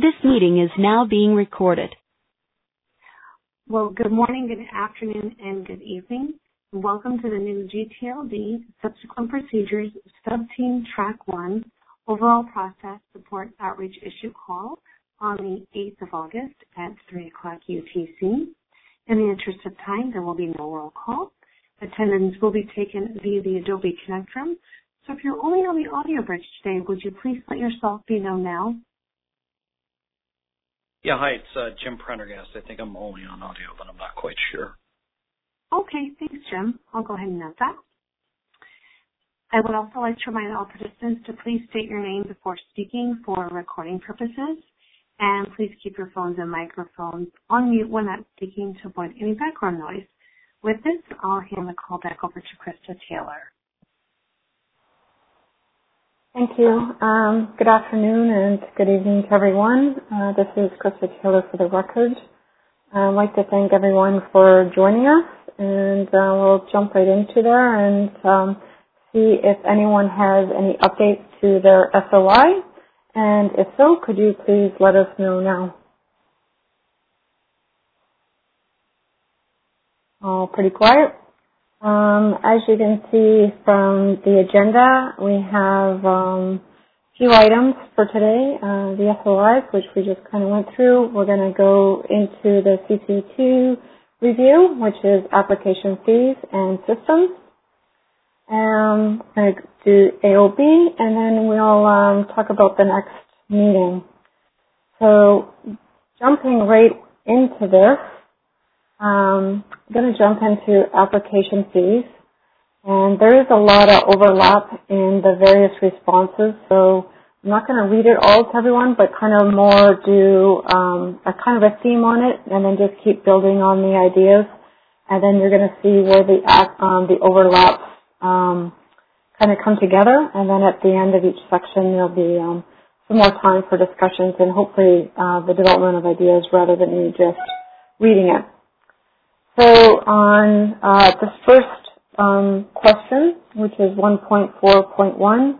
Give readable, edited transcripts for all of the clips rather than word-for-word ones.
This meeting is now being recorded. Well, good morning, good afternoon, and good evening. Welcome to the new GTLD Subsequent Procedures Subteam Track 1 Overall Process Support Outreach Issue Call on the 8th of August at 3 o'clock UTC. In the interest of time, there will be no roll call. Attendance will be taken via the Adobe Connect room. So if you're only on the audio bridge today, would you please let yourself be known now? Yeah, hi, it's Jim Prendergast. I think I'm only on audio, but I'm not quite sure. Okay, thanks, Jim. I'll go ahead and note that. I would also like to remind all participants to please state your name before speaking for recording purposes, and please keep your phones and microphones on mute when not speaking to avoid any background noise. With this, I'll hand the call back over to Krista Taylor. Thank you. Good afternoon and good evening to everyone. This is Krista Taylor for the record. I'd like to thank everyone for joining us, and we'll jump right into there and see if anyone has any updates to their SOI, and if so, could you please let us know now? All pretty quiet. As you can see from the agenda, we have a few items for today. The SOIs, which we just kind of went through. We're going to go into the CC2 review, which is application fees and systems. We're going to do AOB, and then we'll talk about the next meeting. So jumping right into this, I'm going to jump into application fees, and there is a lot of overlap in the various responses, so I'm not going to read it all to everyone, but kind of more do a kind of a theme on it, and then just keep building on the ideas, and then you're going to see where the overlaps kind of come together, and then at the end of each section there'll be some more time for discussions and hopefully the development of ideas rather than me just reading it. So on this first question, which is 1.4.1,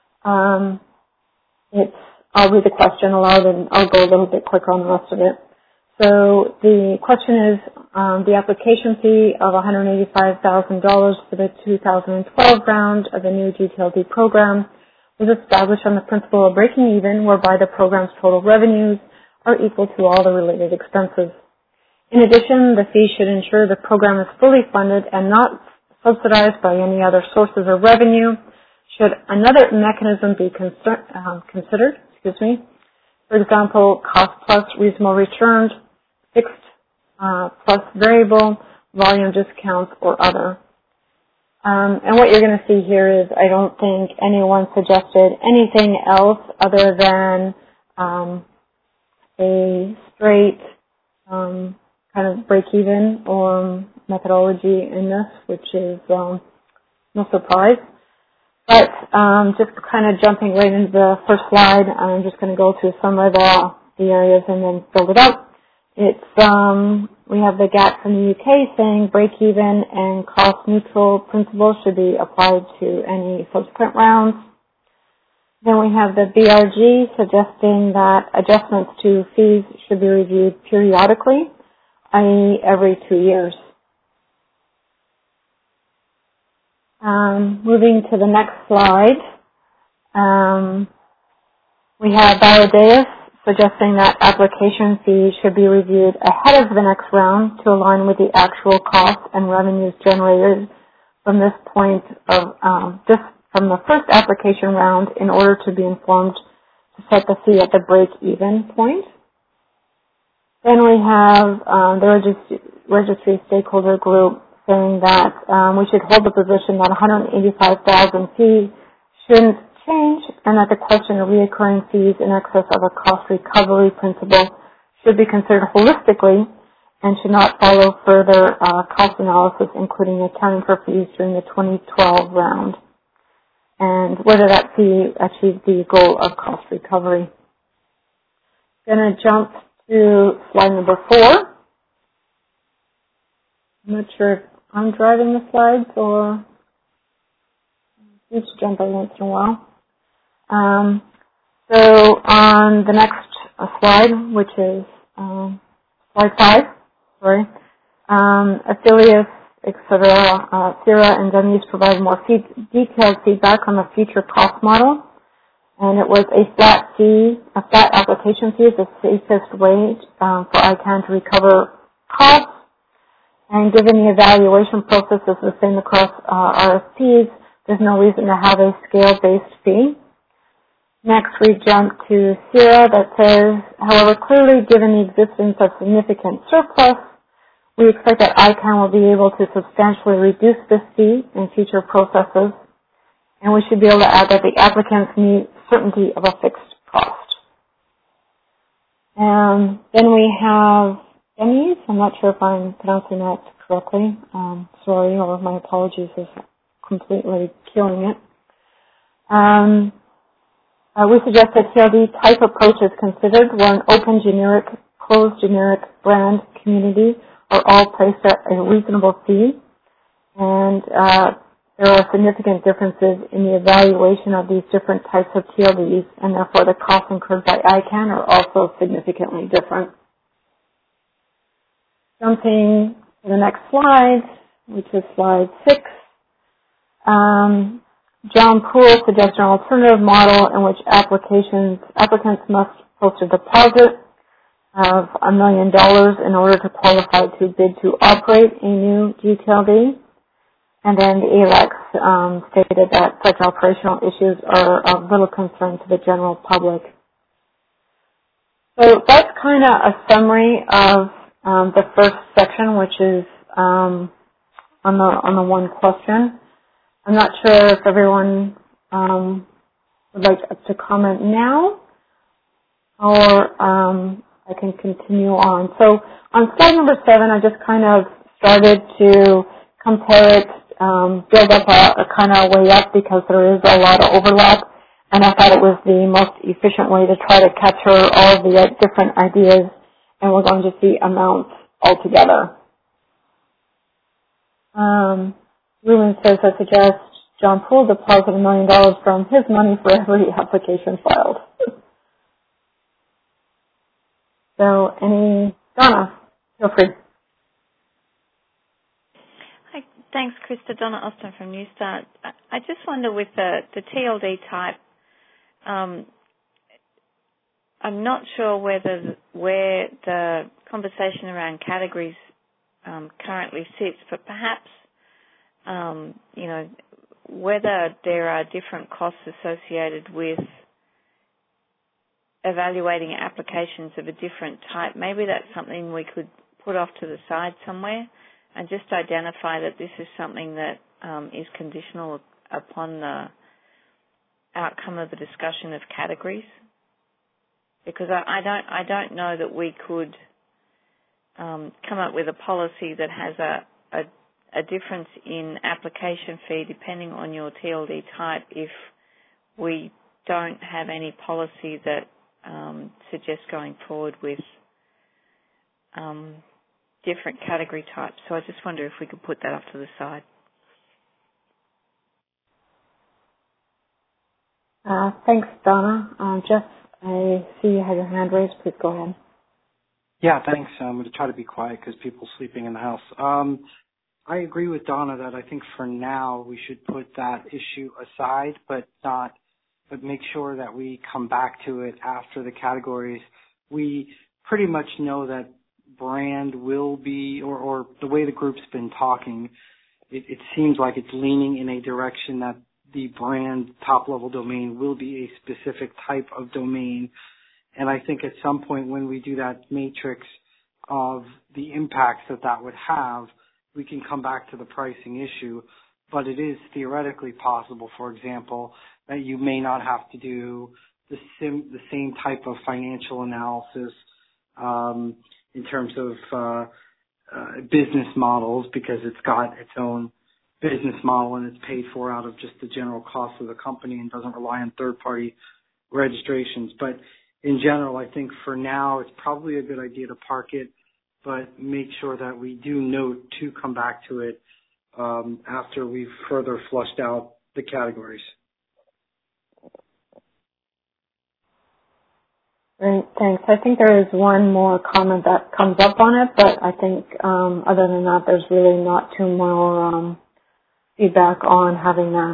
I'll read the question aloud and I'll go a little bit quicker on the rest of it. So the question is the application fee of $185,000 for the 2012 round of the new GTLD program was established on the principle of breaking even, whereby the program's total revenues are equal to all the related expenses. In addition, the fee should ensure the program is fully funded and not subsidized by any other sources of revenue. Should another mechanism be considered, for example, cost plus reasonable returns, fixed plus variable, volume discounts, or other. And what you're going to see here is I don't think anyone suggested anything else other than a straight kind of break-even or methodology in this, which is no surprise. But just kind of jumping right into the first slide, I'm just going to go through some of the areas and then build it up. It's we have the GAT from the UK saying break-even and cost-neutral principles should be applied to any subsequent rounds. Then we have the BRG suggesting that adjustments to fees should be reviewed periodically, i.e. every 2 years. Moving to the next slide, we have Baladeus suggesting that application fees should be reviewed ahead of the next round to align with the actual costs and revenues generated from this point of from the first application round in order to be informed to set the fee at the break-even point. Then we have the registry stakeholder group saying that we should hold the position that $185,000 fee shouldn't change, and that the question of reoccurring fees in excess of a cost recovery principle should be considered holistically and should not follow further cost analysis, including accounting for fees during the 2012 round, and whether that fee achieved the goal of cost recovery. I'm going to jump to slide number 4. I'm not sure if I'm driving the slides or just jump every once in a while. So on the next slide, which is slide 5. Sorry. Affiliates, etc. Sierra and Denise provided more detailed feedback on the future cost model, and it was a flat application fee is the safest way for ICANN to recover costs. And given the evaluation process is the same across RFPs, there's no reason to have a scale-based fee. Next, we jump to Sierra that says, however, clearly given the existence of significant surplus, we expect that ICANN will be able to substantially reduce this fee in future processes, and we should be able to add that the applicants need certainty of a fixed cost. And then we have Denise. I'm not sure if I'm pronouncing that correctly. Sorry, or my apologies is completely killing it. We suggest that TLD type approach is considered where an open generic, closed generic brand community are all placed at a reasonable fee. And there are significant differences in the evaluation of these different types of TLDs, and therefore the costs incurred by ICANN are also significantly different. Jumping to the next slide, which is slide 6. John Poole suggests an alternative model in which applicants must post a deposit of $1 million in order to qualify to bid to operate a new GTLD. And then the ALEX stated that such operational issues are of little concern to the general public. So that's kind of a summary of the first section, which is on the one question. I'm not sure if everyone would like to comment now, or I can continue on. So on slide number 7, I just kind of started to compare it, build up a kind of way up because there is a lot of overlap, and I thought it was the most efficient way to try to capture all of the different ideas, and we're going to see amounts altogether. Ruben says, I suggest John Poole deposit $1 million from his money for every application filed. So, Donna, feel free. Hi, thanks, Krista. Donna Austin from Newstart. I just wonder with the TLD type, I'm not sure where the conversation around categories currently sits, but perhaps whether there are different costs associated with evaluating applications of a different type. Maybe that's something we could put off to the side somewhere and just identify that this is something that is conditional upon the outcome of the discussion of categories. Because I don't know that we could come up with a policy that has a difference in application fee depending on your TLD type if we don't have any policy that suggests going forward with different category types. So I just wonder if we could put that off to the side. Thanks, Donna. Jeff, I see you have your hand raised. Please go ahead. Yeah, thanks. I'm going to try to be quiet because people are sleeping in the house. I agree with Donna that I think for now we should put that issue aside, but make sure that we come back to it after the categories. We pretty much know that brand will be, or the way the group's been talking, it seems like it's leaning in a direction that the brand top-level domain will be a specific type of domain. And I think at some point when we do that matrix of the impacts that would have, we can come back to the pricing issue. But it is theoretically possible, for example, that you may not have to do the same type of financial analysis in terms of business models because it's got its own business model and it's paid for out of just the general cost of the company and doesn't rely on third-party registrations. But in general, I think for now it's probably a good idea to park it, but make sure that we do note to come back to it after we've further flushed out the categories. Great, thanks. I think there is one more comment that comes up on it, but I think other than that, there's really not too more feedback on having that.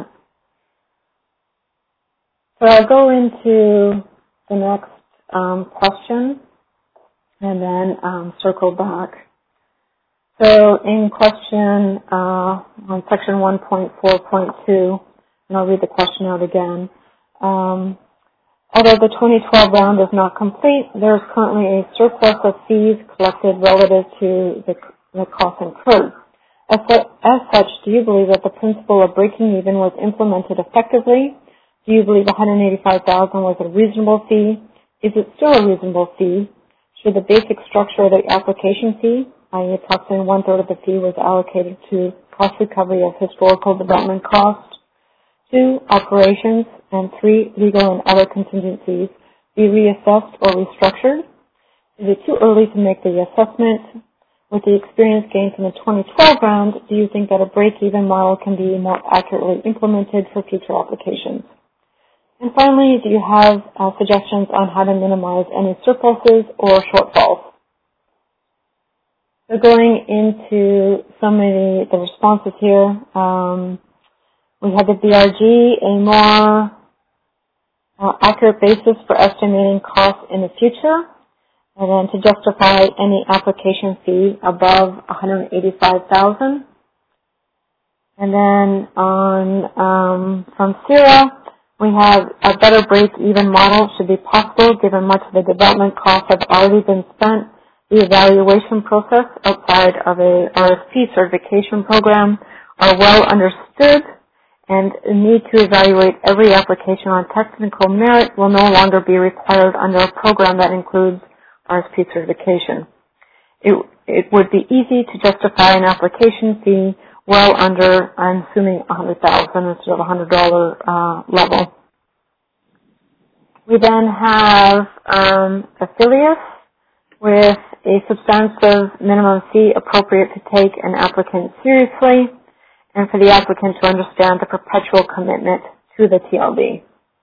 So I'll go into the next question and then circle back. So in question on section 1.4.2, and I'll read the question out again. Although the 2012 round is not complete, there is currently a surplus of fees collected relative to the cost incurred. As such, do you believe that the principle of breaking even was implemented effectively? Do you believe $185,000 was a reasonable fee? Is it still a reasonable fee? Should the basic structure of the application fee, i.e. approximately 1/3 of the fee, was allocated to cost recovery of historical development costs? 2, operations, and 3, legal and other contingencies, be reassessed or restructured? Is it too early to make the assessment? With the experience gained from the 2012 round, do you think that a break-even model can be more accurately implemented for future applications? And finally, do you have suggestions on how to minimize any surpluses or shortfalls? So going into some of the responses here, we have the BRG, a more accurate basis for estimating costs in the future, and then to justify any application fee above $185,000. And then on from CIRA, we have a better break-even model should be possible given much of the development costs have already been spent. The evaluation process outside of a RSP certification program are well understood, and the need to evaluate every application on technical merit will no longer be required under a program that includes RSP certification. It would be easy to justify an application fee well under, I'm assuming, $100,000 instead of $100 level. We then have affiliates with a substantive minimum fee appropriate to take an applicant seriously, and for the applicant to understand the perpetual commitment to the TLD.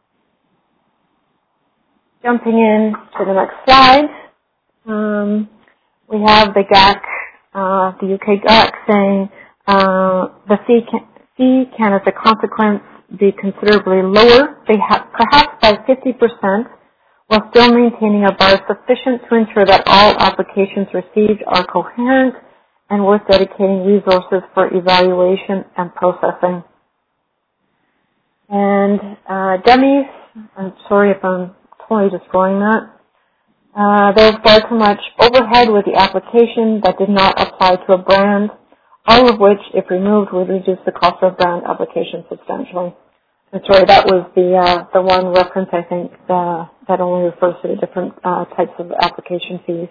Jumping in to the next slide, we have the GAC, the UK GAC saying the fee can, as a consequence, be considerably lower, perhaps by 50%, while still maintaining a bar sufficient to ensure that all applications received are coherent and worth dedicating resources for evaluation and processing. And dummies, I'm sorry if I'm totally destroying that. There's far too much overhead with the application that did not apply to a brand, all of which, if removed, would reduce the cost of brand application substantially. I'm sorry, that was the one reference, I think, that only refers to the different types of application fees.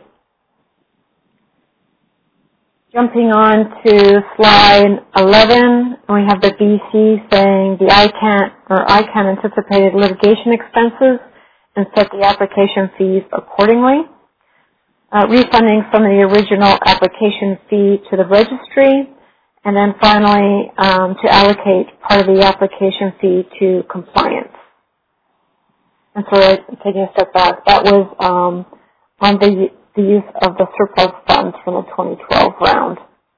Jumping on to slide 11, we have the BC saying the ICANN anticipated litigation expenses and set the application fees accordingly. Refunding some of the original application fee to the registry, and then finally to allocate part of the application fee to compliance. And so taking a step back, that was on the use of the surplus funds from the 2012 round.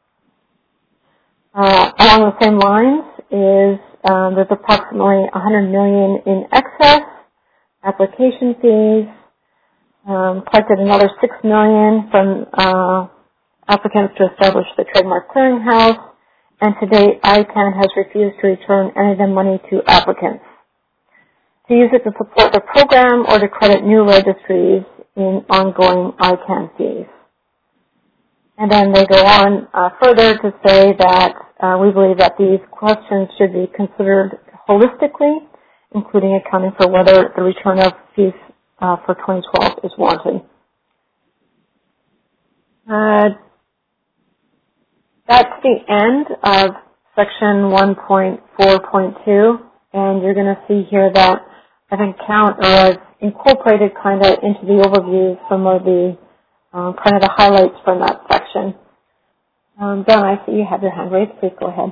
Along the same lines is there's approximately $100 million in excess application fees, collected another $6 million from applicants to establish the trademark clearinghouse, and to date, ICANN has refused to return any of the money to applicants. To use it to support the program or to credit new registries in ongoing ICANN fees. And then they go on further to say that we believe that these questions should be considered holistically, including accounting for whether the return of fees for 2012 is warranted. That's the end of section 1.4.2, and you're going to see here that I've incorporated kind of into the overview some of the kind of the highlights from that section. Donna, I see you have your hand raised. Please go ahead.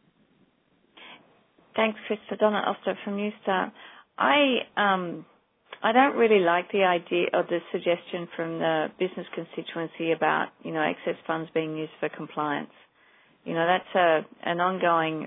Thanks, Krista. Donna, I'll start from you, Star. I I don't really like the idea or the suggestion from the business constituency about, excess funds being used for compliance. That's an ongoing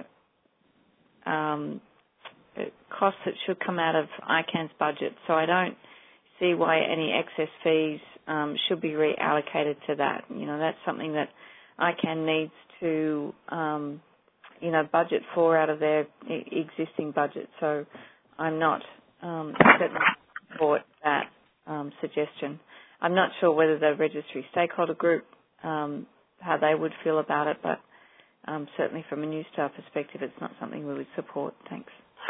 cost that should come out of ICANN's budget. So I don't see why any excess fees should be reallocated to that. That's something that ICANN needs to, budget for out of their existing budget. So I'm not certainly support that suggestion. I'm not sure whether the registry stakeholder group, how they would feel about it, but certainly from a New Star perspective, it's not something we would support. Thanks.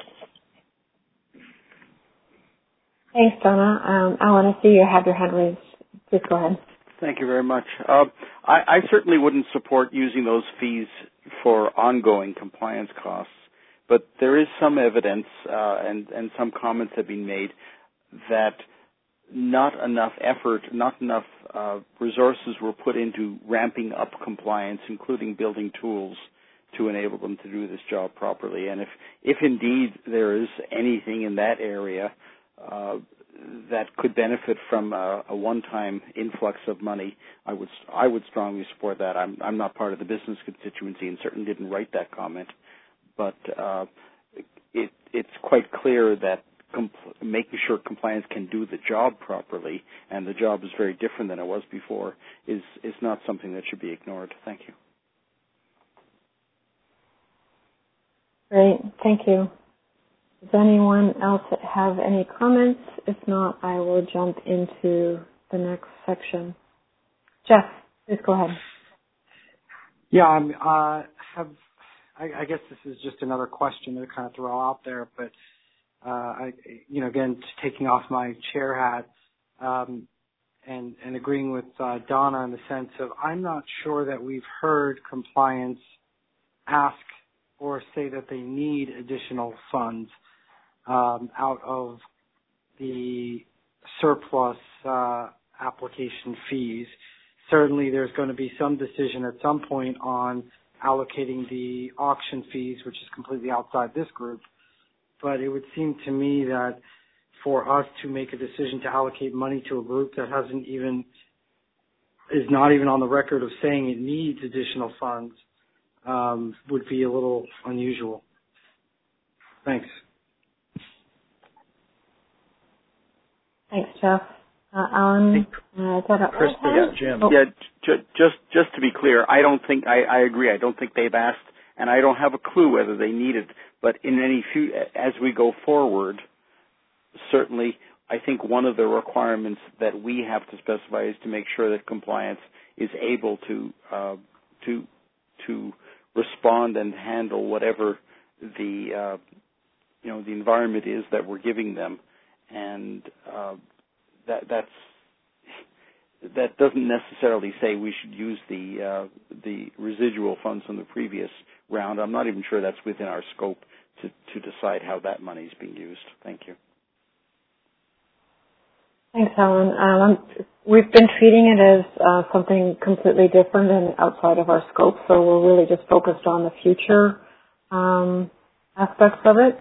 Thanks, Donna. Alan, I see you have your hand raised. Please go ahead. Thank you very much. I certainly wouldn't support using those fees for ongoing compliance costs, but there is some evidence and some comments have been made that not enough effort, not enough resources were put into ramping up compliance, including building tools to enable them to do this job properly. And if indeed there is anything in that area that could benefit from a one-time influx of money, I would strongly support that. I'm not part of the business constituency and certainly didn't write that comment, but it's quite clear that making sure compliance can do the job properly, and the job is very different than it was before, is not something that should be ignored. Thank you. Great, thank you. Does anyone else have any comments? If not, I will jump into the next section. Jeff, please go ahead. Yeah, I guess this is just another question to kind of throw out there, but again, taking off my chair hat and agreeing with Donna in the sense of I'm not sure that we've heard compliance ask or say that they need additional funds out of the surplus application fees. Certainly there's going to be some decision at some point on allocating the auction fees, which is completely outside this group. But it would seem to me that for us to make a decision to allocate money to a group that is not even on the record of saying it needs additional funds would be a little unusual. Thanks. Thanks, Jeff. Alan, is that up? Jim. Yeah, just to be clear, I agree. I don't think they've asked, and I don't have a clue whether they need it. But as we go forward, certainly, I think one of the requirements that we have to specify is to make sure that compliance is able to respond and handle whatever the the environment is that we're giving them, and that doesn't necessarily say we should use the residual funds from the previous round. I'm not even sure that's within our scope to decide how that money is being used. Thank you. Thanks, Alan. We've been treating it as something completely different and outside of our scope, so we're really just focused on the future aspects of it.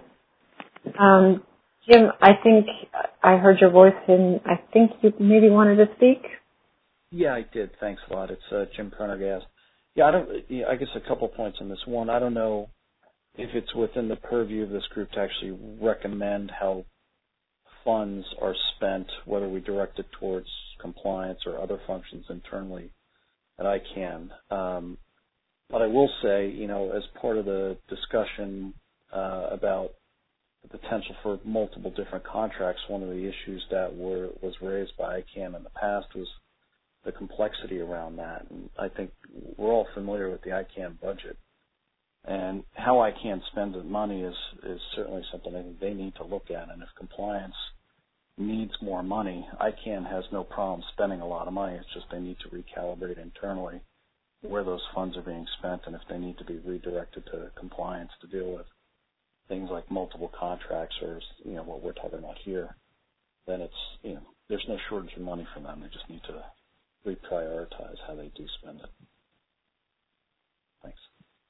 Jim, I think I heard your voice, and I think you maybe wanted to speak. Yeah, I did. Thanks a lot. It's Jim Prendergast. Yeah, I guess a couple points on this. One, I don't know if it's within the purview of this group to actually recommend how funds are spent, whether we direct it towards compliance or other functions internally at ICANN. But I will say, as part of the discussion about the potential for multiple different contracts, one of the issues that was raised by ICANN in the past was the complexity around that. And I think we're all familiar with the ICANN budget. And how ICANN spends its money is certainly something I think they need to look at. And if compliance needs more money, ICANN has no problem spending a lot of money. It's just they need to recalibrate internally where those funds are being spent and if they need to be redirected to compliance to deal with things like multiple contracts or, what we're talking about here, then it's, there's no shortage of money for them. They just need to reprioritize how they do spend it. Thanks.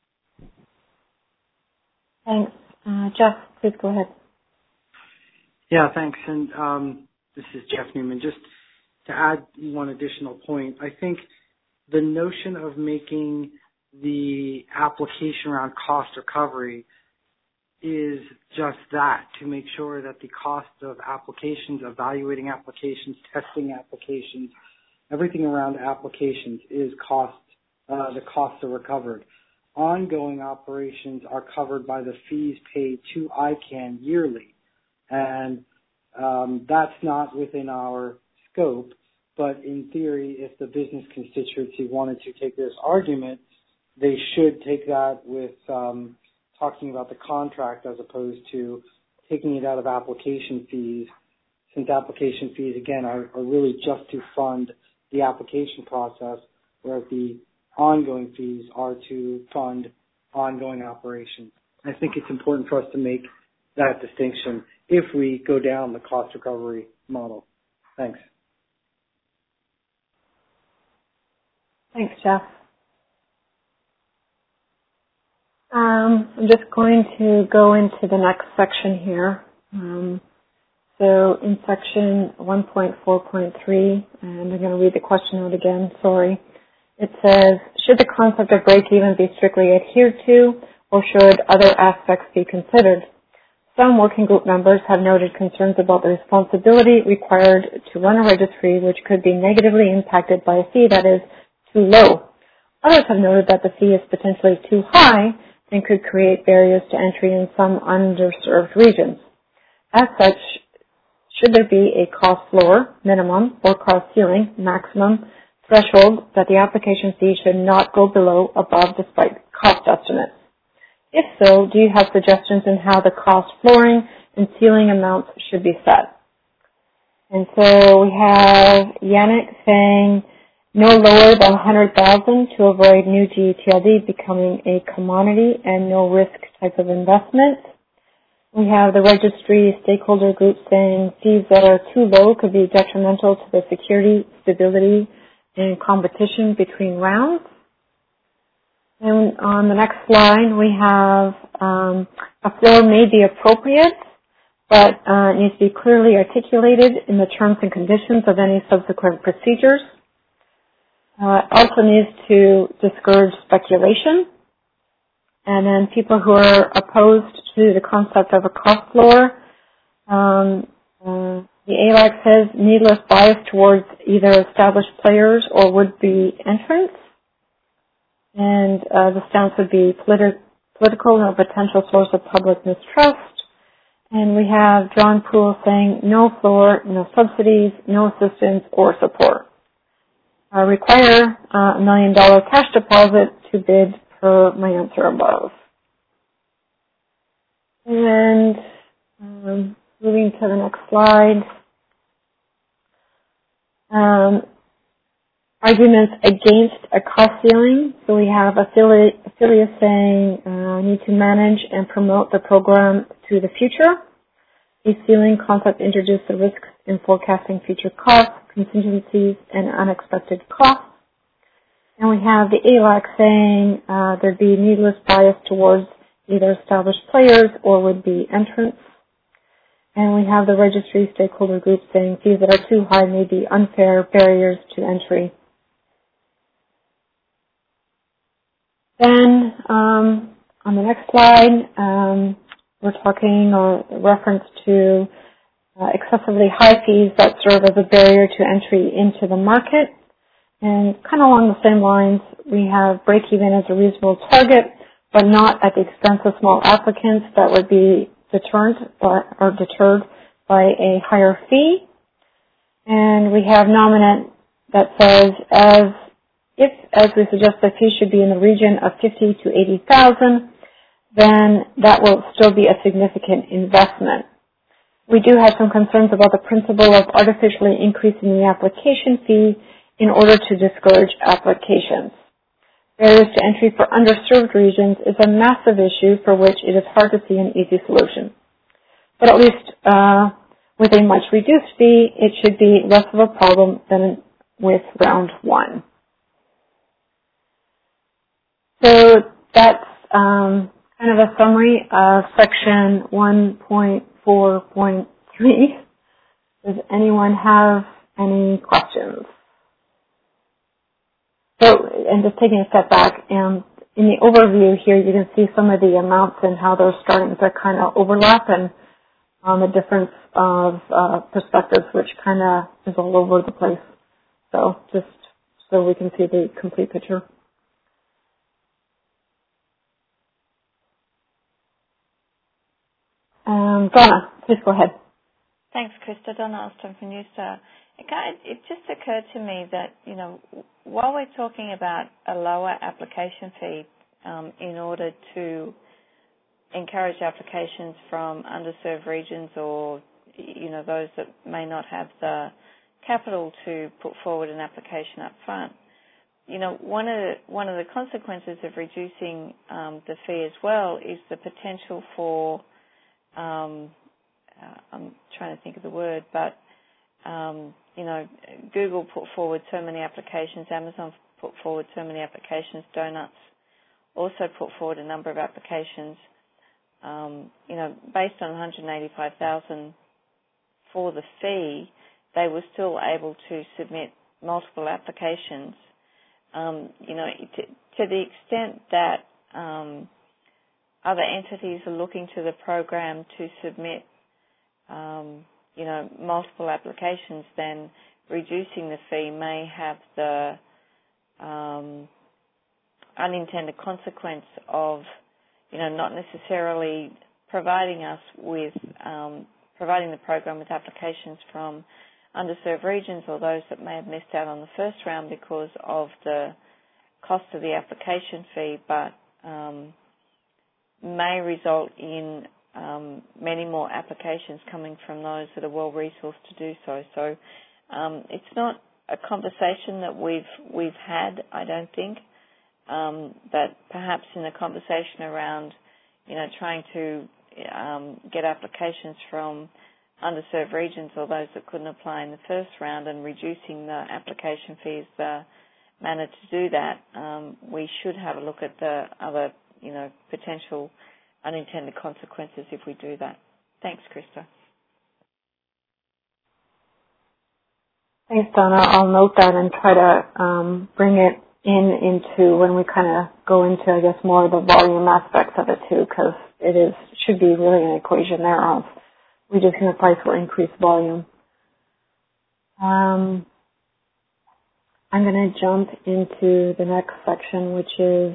Thanks. Jeff, please go ahead. Yeah, thanks. And this is Jeff Newman. Just to add one additional point, I think the notion of making the application around cost recovery is just that, to make sure that the cost of applications, evaluating applications, testing applications, everything around applications is cost, the costs are recovered. Ongoing operations are covered by the fees paid to ICANN yearly. And that's not within our scope, but in theory, if the business constituency wanted to take this argument, they should take that with talking about the contract as opposed to taking it out of application fees, since application fees, again, are really just to fund the application process, whereas the ongoing fees are to fund ongoing operations. I think it's important for us to make that distinction if we go down the cost recovery model. Thanks. Thanks, Jeff. I'm just going to go into the next section here. So in section 1.4.3, and I'm going to read the question out again, sorry. It says, should the concept of break-even be strictly adhered to, or should other aspects be considered? Some working group members have noted concerns about the responsibility required to run a registry, which could be negatively impacted by a fee that is too low. Others have noted that the fee is potentially too high and could create barriers to entry in some underserved regions. As such, should there be a cost floor, minimum, or cost ceiling, maximum, threshold that the application fee should not go below, above, despite cost estimates? If so, do you have suggestions on how the cost flooring and ceiling amounts should be set? And so we have Yannick saying no lower than 100,000 to avoid new GTLD becoming a commodity and no risk type of investment. We have the registry stakeholder group saying fees that are too low could be detrimental to the security, stability, and competition between rounds. And on the next slide, we have a floor may be appropriate, but it needs to be clearly articulated in the terms and conditions of any subsequent procedures. It also needs to discourage speculation. And then people who are opposed to the concept of a cost floor, the ALAC says needless bias towards either established players or would-be entrants. And the stance would be political and a potential source of public mistrust. And we have John Poole saying no floor, no subsidies, no assistance or support. Require $1 million cash deposit to bid per my answer above. And moving to the next slide. Arguments against a cost ceiling. So we have Affiliate saying need to manage and promote the program to the future. A ceiling concept introduces the risks in forecasting future costs, contingencies, and unexpected costs. And we have the ALAC saying there'd be needless bias towards either established players or would-be entrants. And we have the registry stakeholder group saying fees that are too high may be unfair barriers to entry. Then on the next slide, we're talking or reference to excessively high fees that serve as a barrier to entry into the market. And kind of along the same lines, we have break-even as a reasonable target, but not at the expense of small applicants that would be deterred by a higher fee. And we have Nominate that says as we suggest, the fee should be in the region of $50,000 to $80,000, then that will still be a significant investment. We do have some concerns about the principle of artificially increasing the application fee in order to discourage applications. Barriers to entry for underserved regions is a massive issue for which it is hard to see an easy solution. But at least with a much reduced fee, it should be less of a problem than with round one. So that's kind of a summary of section 1.4.3 me. Does anyone have any questions? So, and just taking a step back, and in the overview here, you can see some of the amounts and how they're starting to kind of overlap, and the difference of perspectives, which kind of is all over the place. So just so we can see the complete picture. Donna, please go ahead. Thanks, Krista. Donna Alston from Newstar. It just occurred to me that, while we're talking about a lower application fee in order to encourage applications from underserved regions or, those that may not have the capital to put forward an application up front, one of the consequences of reducing the fee as well is the potential for, I'm trying to think of the word, but Google put forward so many applications, Amazon put forward so many applications, Donuts also put forward a number of applications. Based on $185,000 for the fee, they were still able to submit multiple applications. To the extent that other entities are looking to the program to submit multiple applications, then reducing the fee may have the unintended consequence of, not necessarily providing us with, providing the program with applications from underserved regions or those that may have missed out on the first round because of the cost of the application fee, but may result in many more applications coming from those that are well-resourced to do so. So it's not a conversation that we've had, I don't think, but perhaps in a conversation around, trying to get applications from underserved regions or those that couldn't apply in the first round and reducing the application fees, the manner to do that, we should have a look at the other, potential unintended consequences if we do that. Thanks, Krista. Thanks, Donna. I'll note that and try to bring it into when we kind of go into, I guess, more of the volume aspects of it too, because should be really an equation there of reducing the price will increase volume. I'm going to jump into the next section, which is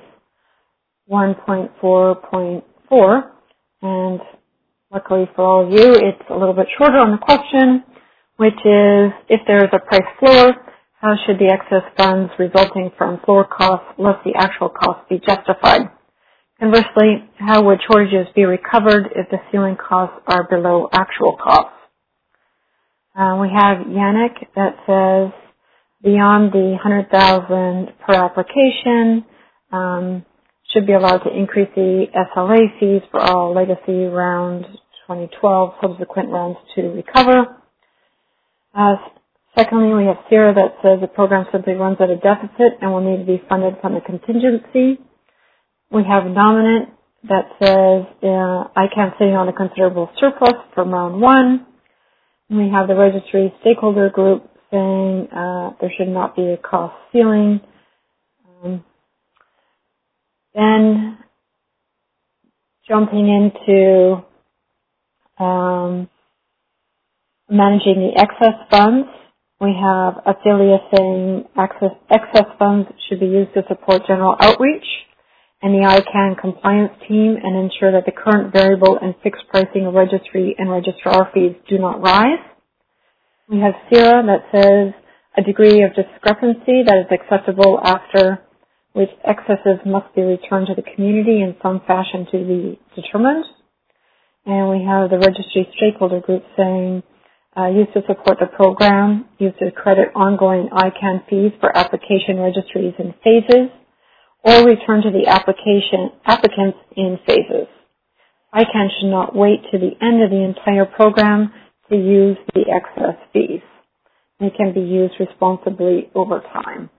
1.4.4, and luckily for all of you, it's a little bit shorter on the question, which is, if there is a price floor, how should the excess funds resulting from floor costs less the actual costs be justified? Conversely, how would shortages be recovered if the ceiling costs are below actual costs? We have Yannick that says, beyond the $100,000 per application, should be allowed to increase the SLA fees for all legacy round 2012 subsequent rounds to recover. Secondly, we have Sarah that says the program simply runs at a deficit and will need to be funded from the contingency. We have Dominant that says ICANN sitting on a considerable surplus from round one. And we have the registry stakeholder group saying there should not be a cost ceiling. Then jumping into managing the excess funds, we have Ophelia saying excess funds should be used to support general outreach and the ICANN compliance team and ensure that the current variable and fixed pricing of registry and registrar fees do not rise. We have Sarah that says a degree of discrepancy that is acceptable after which excesses must be returned to the community in some fashion to be determined. And we have the registry stakeholder group saying used to support the program, used to credit ongoing ICANN fees for application registries in phases, or return to the applicants in phases. ICANN should not wait to the end of the entire program to use the excess fees. They can be used responsibly over time.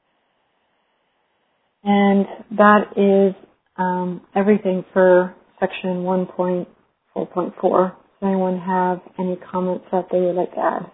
And that is everything for section 1.4.4. Does anyone have any comments that they would like to add?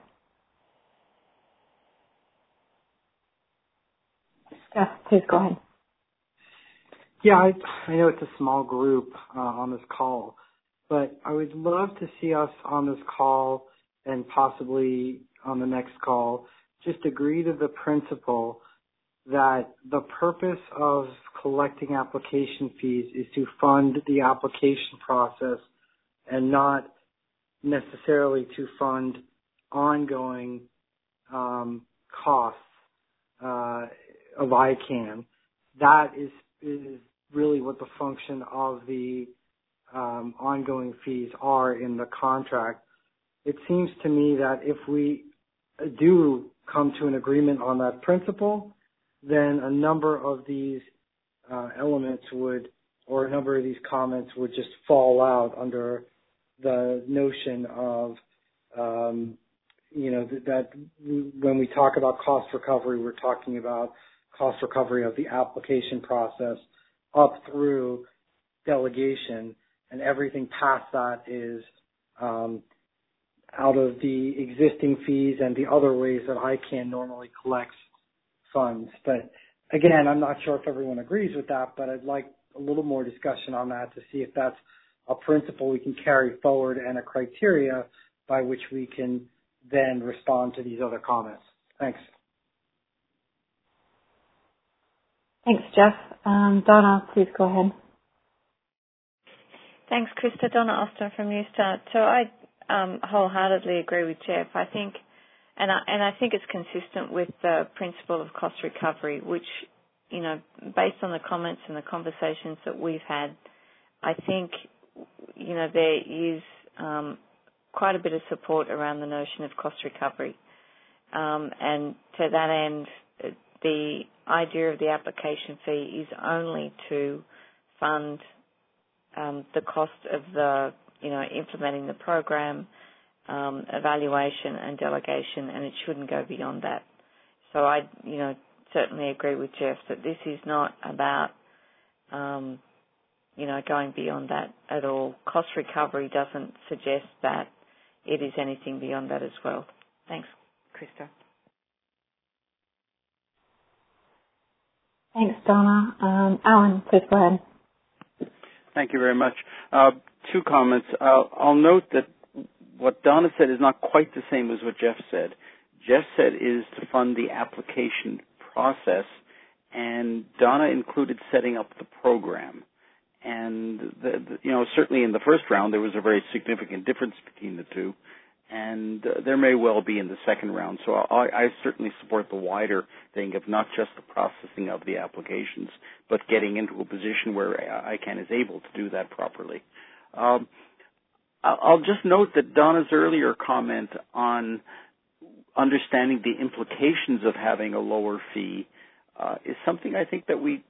Jeff, please go ahead. Yeah, I know it's a small group on this call, but I would love to see us on this call and possibly on the next call just agree to the principle that the purpose of collecting application fees is to fund the application process and not necessarily to fund ongoing costs of ICANN. That is really what the function of the ongoing fees are in the contract. It seems to me that if we do come to an agreement on that principle, then a number of these elements would, or a number of these comments would just fall out under the notion of, that when we talk about cost recovery, we're talking about cost recovery of the application process up through delegation, and everything past that is out of the existing fees and the other ways that ICANN normally collects funds. But again, I'm not sure if everyone agrees with that, but I'd like a little more discussion on that to see if that's a principle we can carry forward and a criteria by which we can then respond to these other comments. Thanks. Thanks, Jeff. Donna, please go ahead. Thanks, Krista. Donna Austin from Newstart. So I wholeheartedly agree with Jeff. I think, and I think it's consistent with the principle of cost recovery, which, based on the comments and the conversations that we've had, I think, there is quite a bit of support around the notion of cost recovery. And to that end, the idea of the application fee is only to fund the cost of the, implementing the program, evaluation and delegation, and it shouldn't go beyond that. So I, certainly agree with Jeff that this is not about, going beyond that at all. Cost recovery doesn't suggest that it is anything beyond that as well. Thanks, Krista. Thanks, Donna. Alan, please go ahead. Thank you very much. Two comments. I'll note that what Donna said is not quite the same as what Jeff said. Jeff said is to fund the application process, and Donna included setting up the program. And, certainly in the first round there was a very significant difference between the two, and there may well be in the second round. So I certainly support the wider thing of not just the processing of the applications, but getting into a position where ICANN is able to do that properly. I'll just note that Donna's earlier comment on understanding the implications of having a lower fee is something I think that we,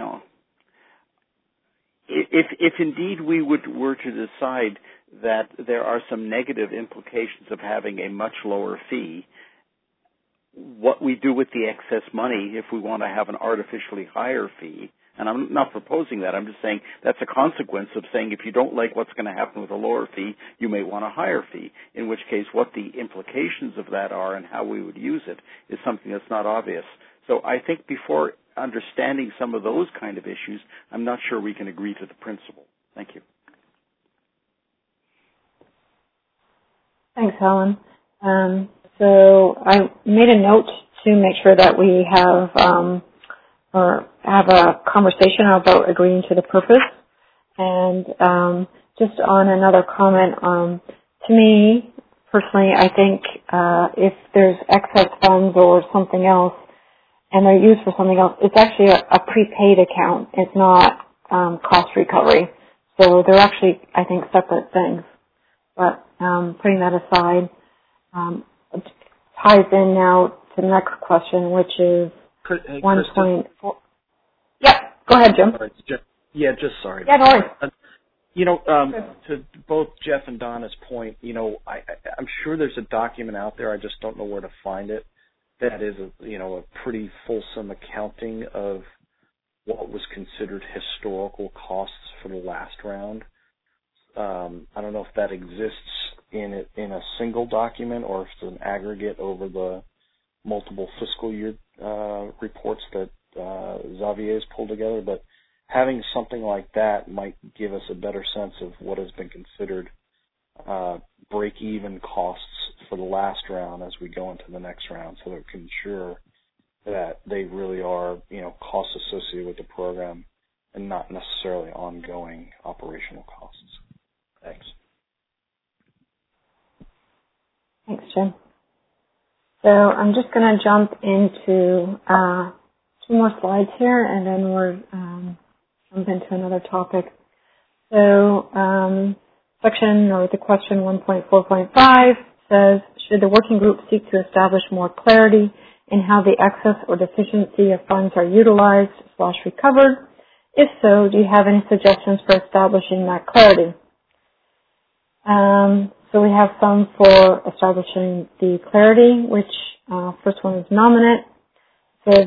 if indeed we were to decide that there are some negative implications of having a much lower fee, what we do with the excess money if we want to have an artificially higher fee, and I'm not proposing that, I'm just saying that's a consequence of saying if you don't like what's going to happen with a lower fee, you may want a higher fee, in which case what the implications of that are and how we would use it is something that's not obvious. So I think before understanding some of those kind of issues, I'm not sure we can agree to the principle. Thank you. Thanks, Helen. So I made a note to make sure that we have a conversation about agreeing to the purpose. And just on another comment, to me personally, I think if there's excess funds or something else, and they're used for something else, it's actually a prepaid account. It's not cost recovery. So they're actually, I think, separate things. But putting that aside, it ties in now to the next question, which is 1.4. Yep, go ahead, Jim. Sorry. Yeah, no worries. To both Jeff and Donna's point, I'm sure there's a document out there. I just don't know where to find it. That is a pretty fulsome accounting of what was considered historical costs for the last round. I don't know if that exists in a single document or if it's an aggregate over the multiple fiscal year reports that Xavier's pulled together, but having something like that might give us a better sense of what has been considered break-even costs for the last round as we go into the next round, so that we can ensure that they really are, costs associated with the program and not necessarily ongoing operational costs. Thanks. Thanks, Jim. So I'm just going to jump into 2 more slides here, and then we'll jump into another topic. So section or the question 1.4.5 says, should the working group seek to establish more clarity in how the excess or deficiency of funds are utilized / recovered? If so, do you have any suggestions for establishing that clarity? So we have some for establishing the clarity, which first one is nominate. Says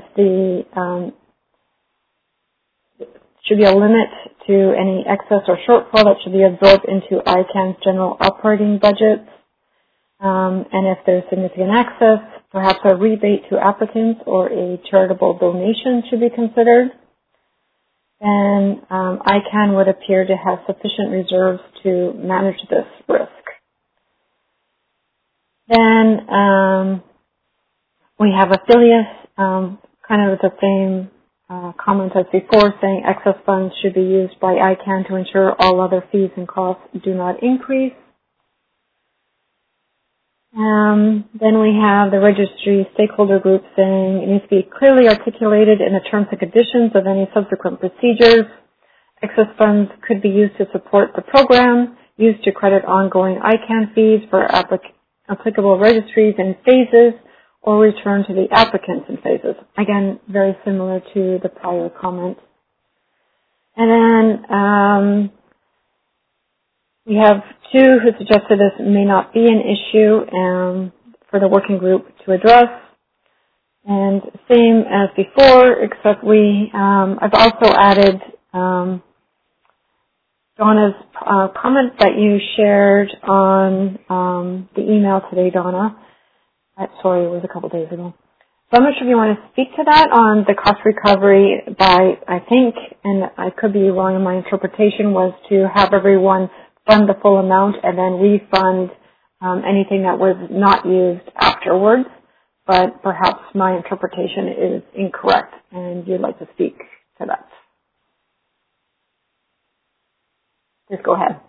should be a limit to any excess or shortfall that should be absorbed into ICANN's general operating budgets. And if there's significant excess, perhaps a rebate to applicants or a charitable donation should be considered. And ICANN would appear to have sufficient reserves to manage this risk. Then we have affiliates, kind of the same comment as before, saying excess funds should be used by ICANN to ensure all other fees and costs do not increase. Then we have the registry stakeholder group saying it needs to be clearly articulated in the terms and conditions of any subsequent procedures. Excess funds could be used to support the program, used to credit ongoing ICANN fees for applicable registries in phases, or return to the applicants in phases. Again, very similar to the prior comment. And then we have 2 who suggested this may not be an issue for the working group to address. And same as before, except I've also added Donna's comment that you shared on the email today, Donna. Sorry, it was a couple days ago. So I'm not sure if you want to speak to that on the cost recovery by, I think, and I could be wrong in my interpretation, was to have everyone fund the full amount and then refund anything that was not used afterwards. But perhaps my interpretation is incorrect, and you'd like to speak to that. Please go ahead.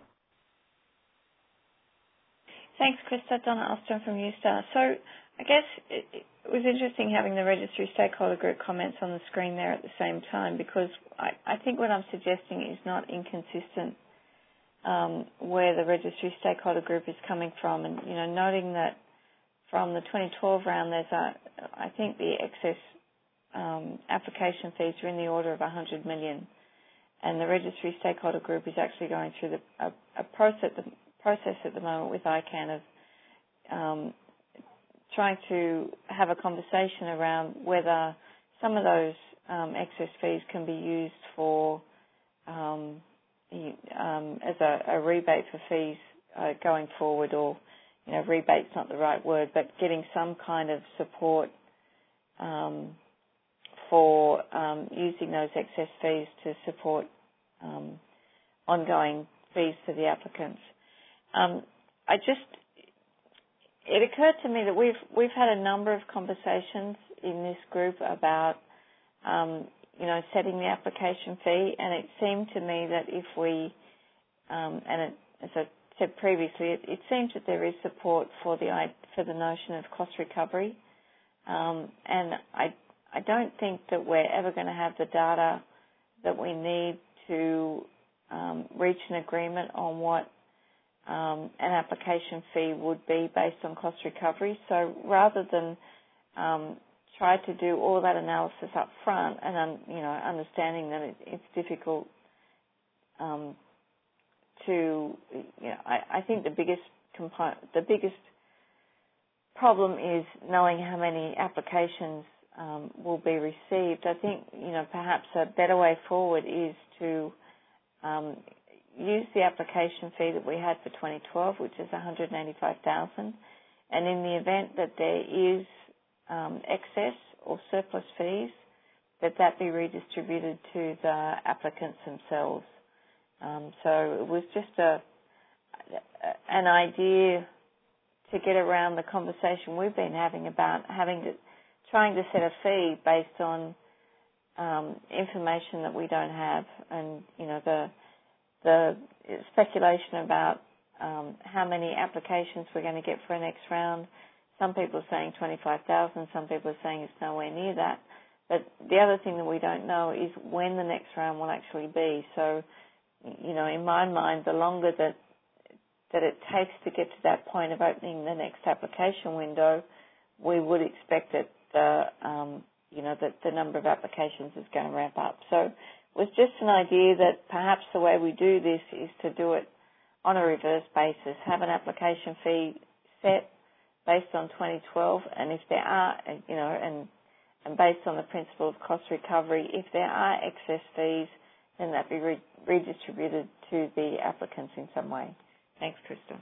Thanks, Krista. Donna Alston from USTAR. So I guess it was interesting having the registry stakeholder group comments on the screen there at the same time, because I think what I'm suggesting is not inconsistent where the registry stakeholder group is coming from. And, noting that from the 2012 round, I think the excess application fees are in the order of $100 million. And the registry stakeholder group is actually going through a process at the moment with ICANN of trying to have a conversation around whether some of those excess fees can be used for as a rebate for fees going forward, or rebate's not the right word, but getting some kind of support for using those excess fees to support ongoing fees for the applicants. It occurred to me that we've had a number of conversations in this group about setting the application fee, and it seemed to me that if we as I said previously, it seems that there is support for the notion of cost recovery, and I don't think that we're ever going to have the data that we need to reach an agreement on what an application fee would be based on cost recovery. So rather than try to do all that analysis up front, and understanding that it's difficult I think the biggest problem is knowing how many applications will be received. I think perhaps a better way forward is to use the application fee that we had for 2012, which is $185,000, and in the event that there is excess or surplus fees, that be redistributed to the applicants themselves. So it was just an idea to get around the conversation we've been having about trying to set a fee based on information that we don't have, and the speculation about how many applications we're going to get for a next round. Some people are saying 25,000, some people are saying it's nowhere near that. But the other thing that we don't know is when the next round will actually be. So, in my mind, the longer that it takes to get to that point of opening the next application window, we would expect that that the number of applications is going to ramp up. So it was just an idea that perhaps the way we do this is to do it on a reverse basis, have an application fee set based on 2012, and if there are, and based on the principle of cost recovery, if there are excess fees, then that be redistributed to the applicants in some way. Thanks, Crystal.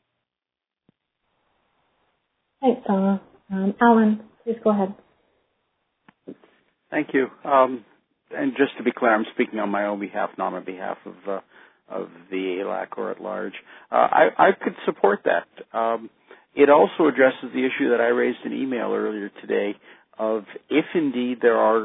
Thanks, Donna. Alan, please go ahead. Thank you. And just to be clear, I'm speaking on my own behalf, not on behalf of the ALAC or at large. I could support that. It also addresses the issue that I raised in email earlier today of if indeed there are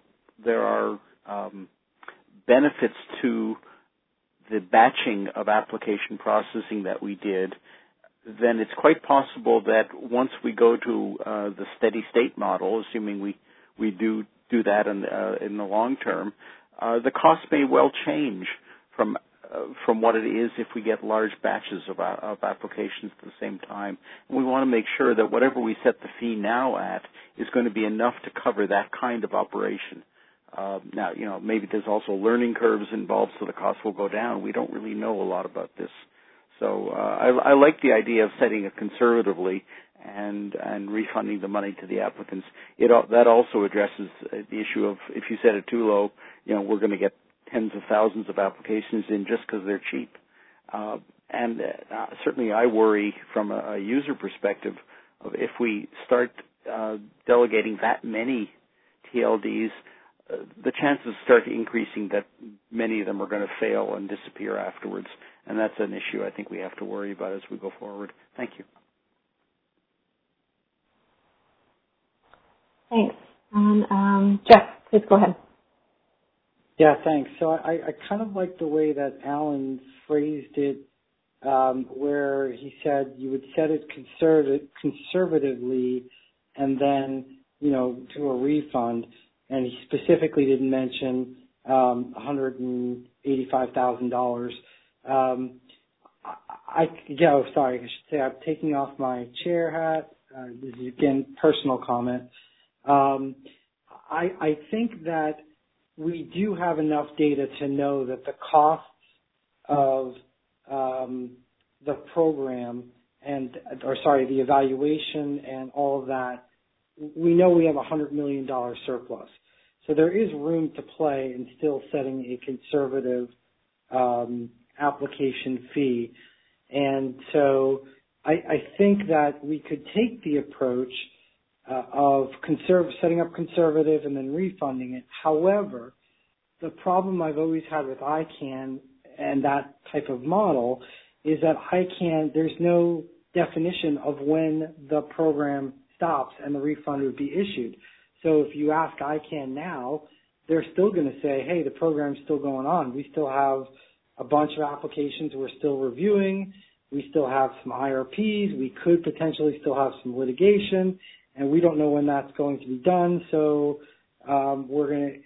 benefits to the batching of application processing that we did, then it's quite possible that once we go to the steady state model, assuming we do that in the long term, the cost may well change from what it is if we get large batches of applications at the same time. And we want to make sure that whatever we set the fee now at is going to be enough to cover that kind of operation. Now, maybe there's also learning curves involved, so the cost will go down. We don't really know a lot about this. So I like the idea of setting it conservatively and refunding the money to the applicants. That also addresses the issue of if you set it too low, we're going to get tens of thousands of applications in just because they're cheap. And certainly I worry from a user perspective of if we start delegating that many TLDs, the chances start increasing that many of them are going to fail and disappear afterwards. And that's an issue I think we have to worry about as we go forward. Thank you. Thanks. Jeff, please go ahead. Yeah, thanks. So I kind of like the way that Alan phrased it, where he said you would set it conservatively and then, do a refund. And he specifically didn't mention $185,000. I should say I'm taking off my chair hat. This is, again, personal comment. I think that we do have enough data to know that the costs of the program the evaluation and all of that, we know we have $100 million surplus. So there is room to play in still setting a conservative application fee. And so I think that we could take the approach of setting up conservative and then refunding it. However, the problem I've always had with ICANN and that type of model is that ICANN, there's no definition of when the program stops and the refund would be issued. So if you ask ICANN now, they're still going to say, hey, the program's still going on. We still have a bunch of applications we're still reviewing. We still have some IRPs. We could potentially still have some litigation, and we don't know when that's going to be done. So the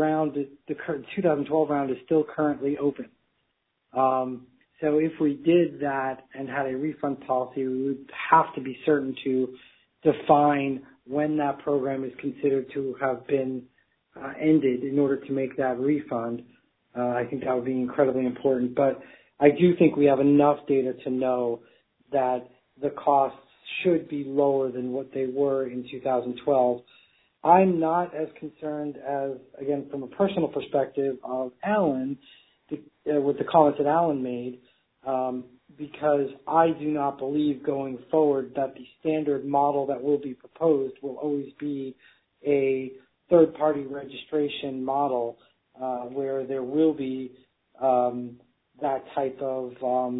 2012 round is still currently open. So if we did that and had a refund policy, we would have to be certain to define when that program is considered to have been ended in order to make that refund. I think that would be incredibly important. But I do think we have enough data to know that the costs should be lower than what they were in 2012. I'm not as concerned as, again, from a personal perspective of Alan, with the comments that Alan made, because I do not believe going forward that the standard model that will be proposed will always be a third-party registration model where there will be that type of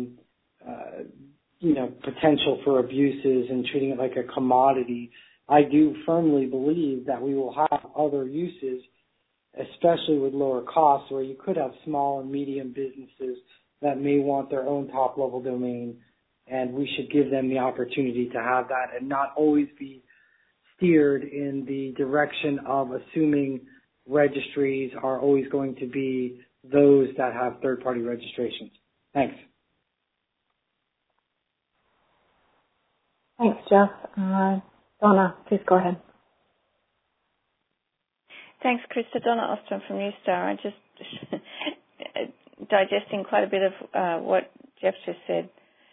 potential for abuses and treating it like a commodity. I do firmly believe that we will have other uses, especially with lower costs, where you could have small and medium businesses that may want their own top-level domain, and we should give them the opportunity to have that and not always be steered in the direction of assuming registries are always going to be those that have third-party registrations. Thanks. Thanks, Jeff. Donna, please go ahead. Thanks, Krista. Donna Ostrom from Newstar. I just digesting quite a bit of what Jeff just said.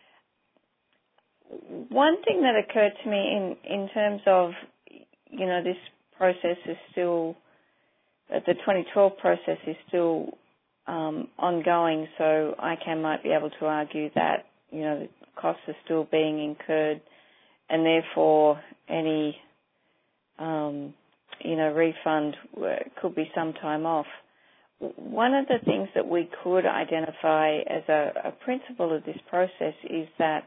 One thing that occurred to me in terms of, this process is still, the 2012 process is still ongoing, so ICANN might be able to argue that, the costs are still being incurred, and therefore any, refund could be some time off. One of the things that we could identify as a principle of this process is that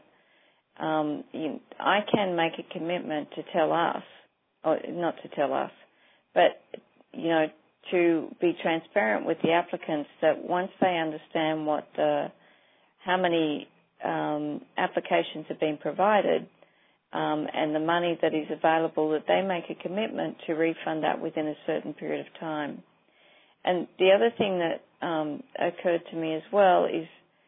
I can make a commitment to tell us, or not to tell us, but, to be transparent with the applicants that once they understand how many applications have been provided and the money that is available, that they make a commitment to refund that within a certain period of time. And the other thing that occurred to me as well is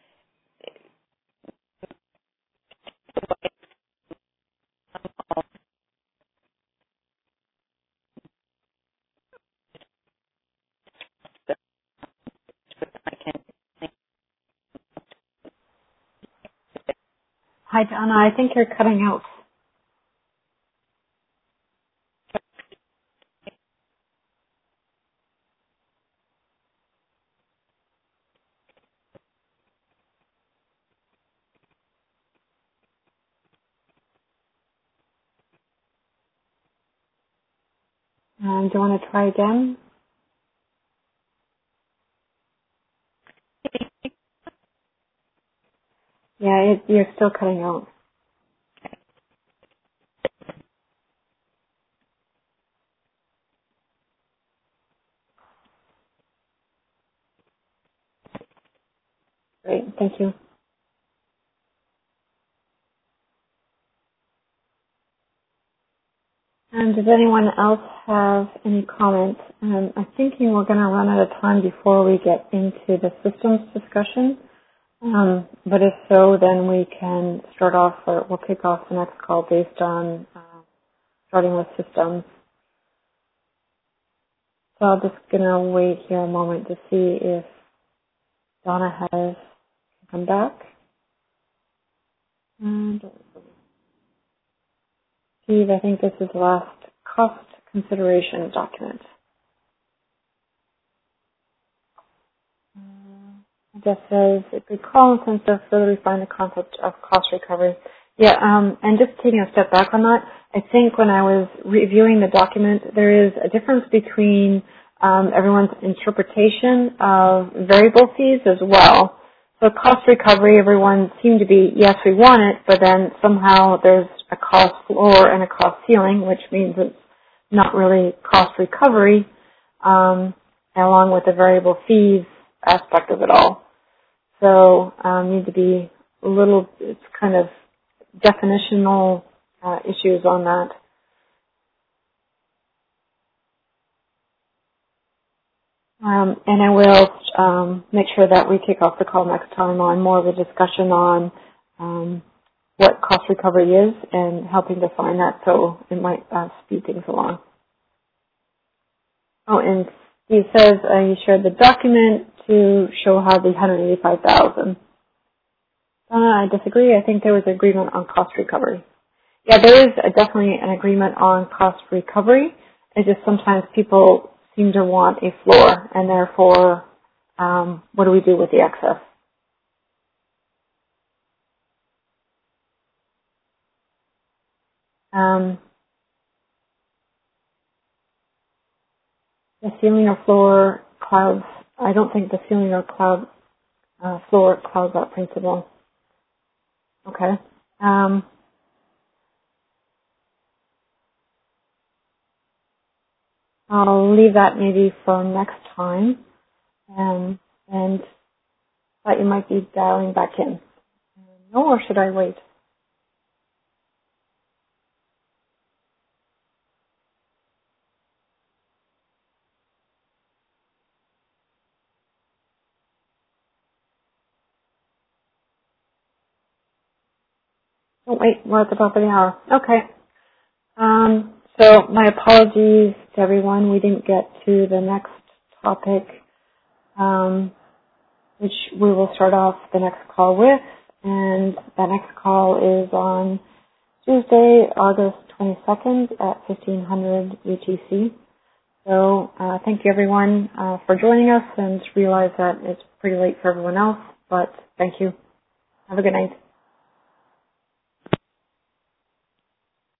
Hi, Donna. I think you're cutting out. Do you want to try again? Yeah, you're still cutting out. Great, thank you. And does anyone else have any comments? I'm thinking we're going to run out of time before we get into the systems discussion. But if so, then we can start off, or we'll kick off the next call based on starting with systems. So I'm just going to wait here a moment to see if Donna has come back. And Steve, I think this is the last cost consideration document. Jeff says, a good call in terms of further refine the concept of cost recovery. Yeah, and just taking a step back on that, I think when I was reviewing the document, there is a difference between everyone's interpretation of variable fees as well. So cost recovery, everyone seemed to be, yes, we want it, but then somehow there's a cost floor and a cost ceiling, which means it's not really cost recovery, along with the variable fees aspect of it all. So need to be a little, it's kind of definitional issues on that. And I will make sure that we kick off the call next time on more of a discussion on what cost recovery is and helping define that, so it might speed things along. Oh, and Steve says you shared the document to show how the $185,000. I disagree. I think there was an agreement on cost recovery. Yeah, there is definitely an agreement on cost recovery. It's just sometimes people seem to want a floor, and therefore what do we do with the excess? The ceiling or floor clouds, I don't think the ceiling or floor clouds that principle. Okay. I'll leave that maybe for next time, and thought you might be dialing back in. No, or should I wait? Oh, wait, we're at the top of the hour. Okay. So my apologies to everyone. We didn't get to the next topic, which we will start off the next call with. And the next call is on Tuesday, August 22nd at 1500 UTC. So thank you, everyone, for joining us, and realize that it's pretty late for everyone else, but thank you. Have a good night.